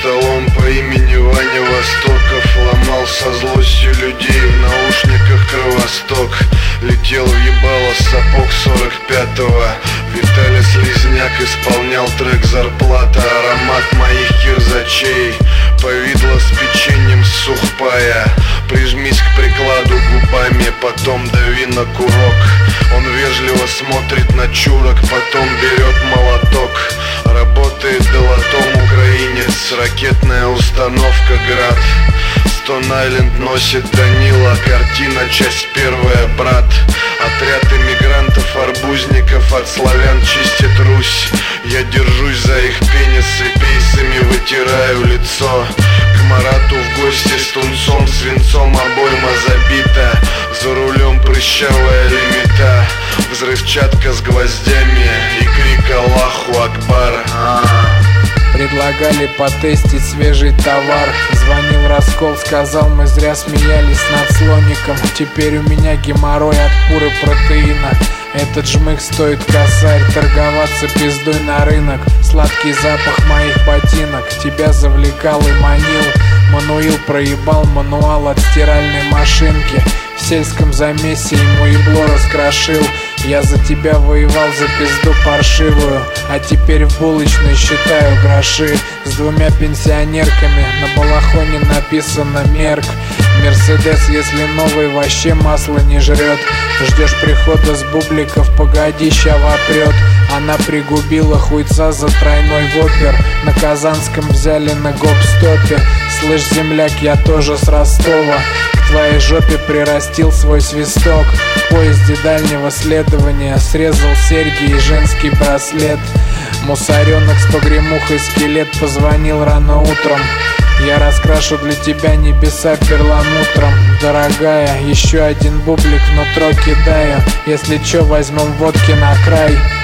столом по имени Ваня Востоков ломал со злостью людей в наушниках кровосток. Летел в ебало сапог 45-го. Виталий Слизняк исполнял трек «Зарплата». Аромат моих кирзачей, повидло с печеньем сухпая. Прижмись к прикладу губами, потом дави на курок. Он вежливо смотрит на чурок, потом берет молоток. Работает долотом украинец, ракетная установка «Град». Стон-Айленд носит Данила, картина часть первая, брат. Отряд иммигрантов, арбузников от славян чистит Русь. Я держусь за их пенисы, пейсами вытираю лицо. К Марату в гости с тунцом, свинцом обойма забита. За рулем прыщавая лимита, взрывчатка с гвоздями и крик «Аллаху Акбар». Предлагали потестить свежий товар. Звонил Раскол, сказал, мы зря смеялись над слоником. Теперь у меня геморрой от куры протеина. Этот жмых стоит косарь, торговаться пиздой на рынок. Сладкий запах моих ботинок тебя завлекал и манил. Мануил проебал мануал от стиральной машинки. В сельском замесе ему ебло раскрошил. Я за тебя воевал за пизду паршивую, а теперь в булочной считаю гроши. С двумя пенсионерками на балахоне написано «Мерк». Мерседес, если новый, вообще масло не жрет. Ждешь прихода с бубликов, погоди, ща вопрет. Она пригубила хуйца за тройной вопер. На Казанском взяли на гоп-стопе. Слышь, земляк, я тоже с Ростова. К твоей жопе прирастил свой свисток. В поезде дальнего следования срезал серьги и женский браслет. Мусоренок с погремухой скелет позвонил рано утром. Я раскрашу для тебя небеса перламутром. Дорогая, еще один бублик внутрь кидаю. Если чё, возьмем водки на край.